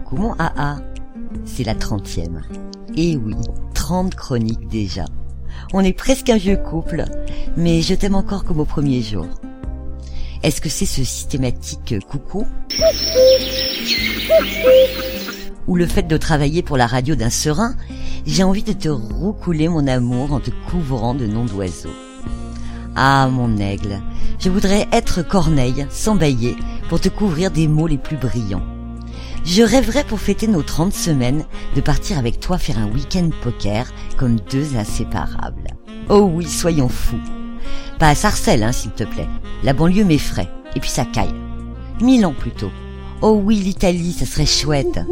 Coucou mon AA, c'est la 30e. Et oui, 30 chroniques déjà. On est presque un vieux couple, mais je t'aime encore comme au premier jour. Est-ce que c'est ce systématique coucou ? Ou le fait de travailler pour la radio d'un serein, j'ai envie de te roucouler mon amour en te couvrant de noms d'oiseaux. Ah mon aigle, je voudrais être Corneille, sans bâiller, pour te couvrir des mots les plus brillants. Je rêverais pour fêter nos 30 semaines de partir avec toi faire un week-end poker comme deux inséparables. Oh oui, soyons fous. Pas à Sarcelles, s'il te plaît. La banlieue m'effraie. Et puis ça caille. Milan plutôt. Oh oui, l'Italie, ça serait chouette.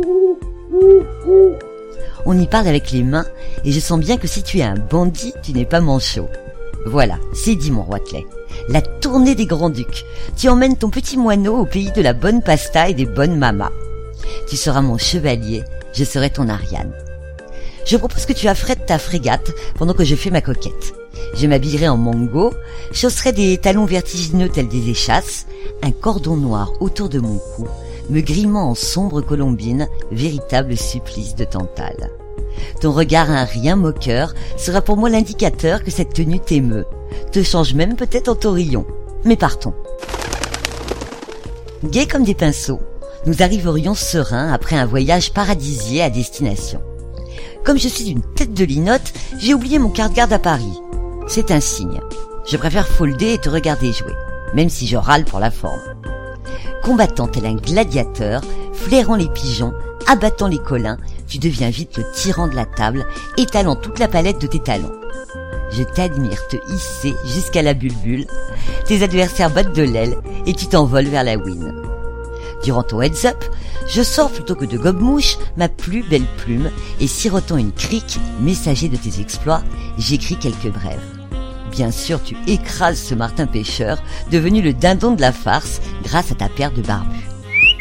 On y parle avec les mains et je sens bien que si tu es un bandit, tu n'es pas manchot. Voilà, c'est dit mon roitelet. La tournée des Grands-Ducs. Tu emmènes ton petit moineau au pays de la bonne pasta et des bonnes mamas. Tu seras mon chevalier, je serai ton Ariane. Je propose que tu affrètes ta frégate pendant que je fais ma coquette. Je m'habillerai en mango, chausserai des talons vertigineux tels des échasses, un cordon noir autour de mon cou, me grimant en sombre colombine, véritable supplice de Tantale. Ton regard un rien moqueur sera pour moi l'indicateur que cette tenue t'émeut, te change même peut-être en taurillon. Mais partons. Gais comme des pinceaux, nous arriverions sereins après un voyage paradisier à destination. Comme je suis une tête de linotte, j'ai oublié mon carte-garde à Paris. C'est un signe. Je préfère folder et te regarder jouer, même si je râle pour la forme. Combattant tel un gladiateur, flairant les pigeons, abattant les colins, tu deviens vite le tyran de la table, étalant toute la palette de tes talons. Je t'admire te hisser jusqu'à la bulbule, tes adversaires battent de l'aile et tu t'envoles vers la win. Durant ton heads-up, je sors plutôt que de gobe-mouche ma plus belle plume et sirotant une crique, messager de tes exploits, j'écris quelques brèves. Bien sûr, tu écrases ce Martin pêcheur, devenu le dindon de la farce grâce à ta paire de barbus.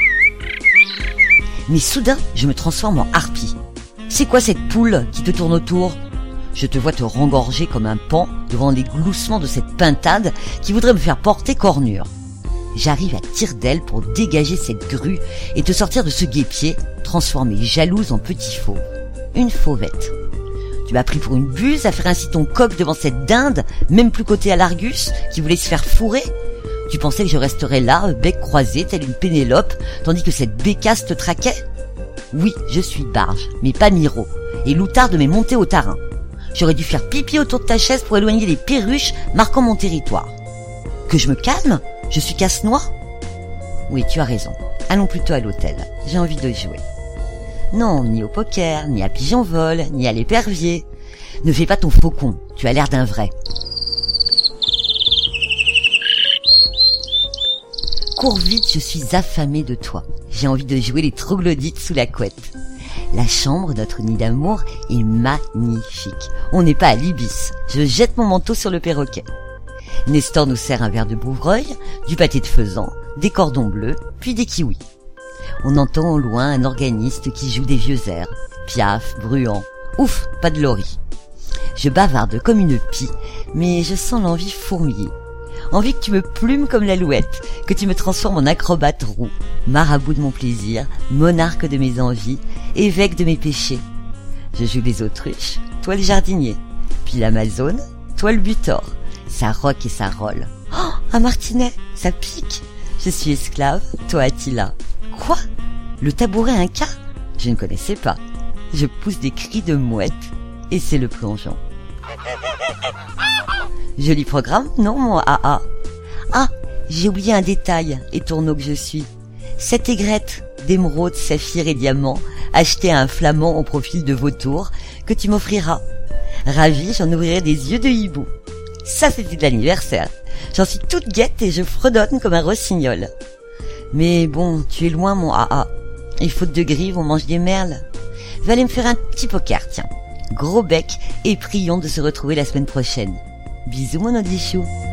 Mais soudain, je me transforme en harpie. C'est quoi cette poule qui te tourne autour ? Je te vois te rengorger comme un paon devant les gloussements de cette pintade qui voudrait me faire porter cornure. J'arrive à tire d'aile pour dégager cette grue et te sortir de ce guêpier, transformée jalouse en petit fauve. Une fauvette. Tu m'as pris pour une buse à faire ainsi ton coq devant cette dinde, même plus cotée à l'Argus, qui voulait se faire fourrer. Tu pensais que je resterais là, bec croisé, telle une Pénélope, tandis que cette bécasse te traquait ? Oui, je suis barge, mais pas Miro, et l'outarde m'est montée au tarin. J'aurais dû faire pipi autour de ta chaise pour éloigner les perruches marquant mon territoire. Que je me calme ? Je suis casse-noix ? Oui, tu as raison. Allons plutôt à l'hôtel. J'ai envie de jouer. Non, ni au poker, ni à pigeon-vol, ni à l'épervier. Ne fais pas ton faucon. Tu as l'air d'un vrai. Cours vite, je suis affamée de toi. J'ai envie de jouer les troglodytes sous la couette. La chambre, notre nid d'amour, est magnifique. On n'est pas à l'Ibis. Je jette mon manteau sur le perroquet. Nestor nous sert un verre de Bouvreuil, du pâté de faisan, des cordons bleus, puis des kiwis. On entend au loin un organiste qui joue des vieux airs. Piaf, Bruant. Ouf, pas de Laurie. Je bavarde comme une pie, mais je sens l'envie fourmiller. Envie que tu me plumes comme l'alouette, que tu me transformes en acrobate roux, marabout de mon plaisir, monarque de mes envies, évêque de mes péchés. Je joue les autruches, toi le jardinier, puis l'Amazone, toi le butor. Ça rock et ça rolle. Oh, un martinet, ça pique. Je suis esclave, toi Attila. Quoi ? Le tabouret Inca ? Je ne connaissais pas. Je pousse des cris de mouette et c'est le plongeon. Joli programme, non mon AA ? Ah, j'ai oublié un détail, étourneau que je suis. Cette aigrette d'émeraude, saphir et diamant, achetée à un flamand au profil de vautour, que tu m'offriras. Ravi, j'en ouvrirai des yeux de hibou. Ça, c'était de l'anniversaire. J'en suis toute guette et je fredonne comme un rossignol. Mais bon, tu es loin, mon AA. Et faute de grives, on mange des merles. Va aller me faire un petit poker, tiens. Gros bec et prions de se retrouver la semaine prochaine. Bisous, mon odichou.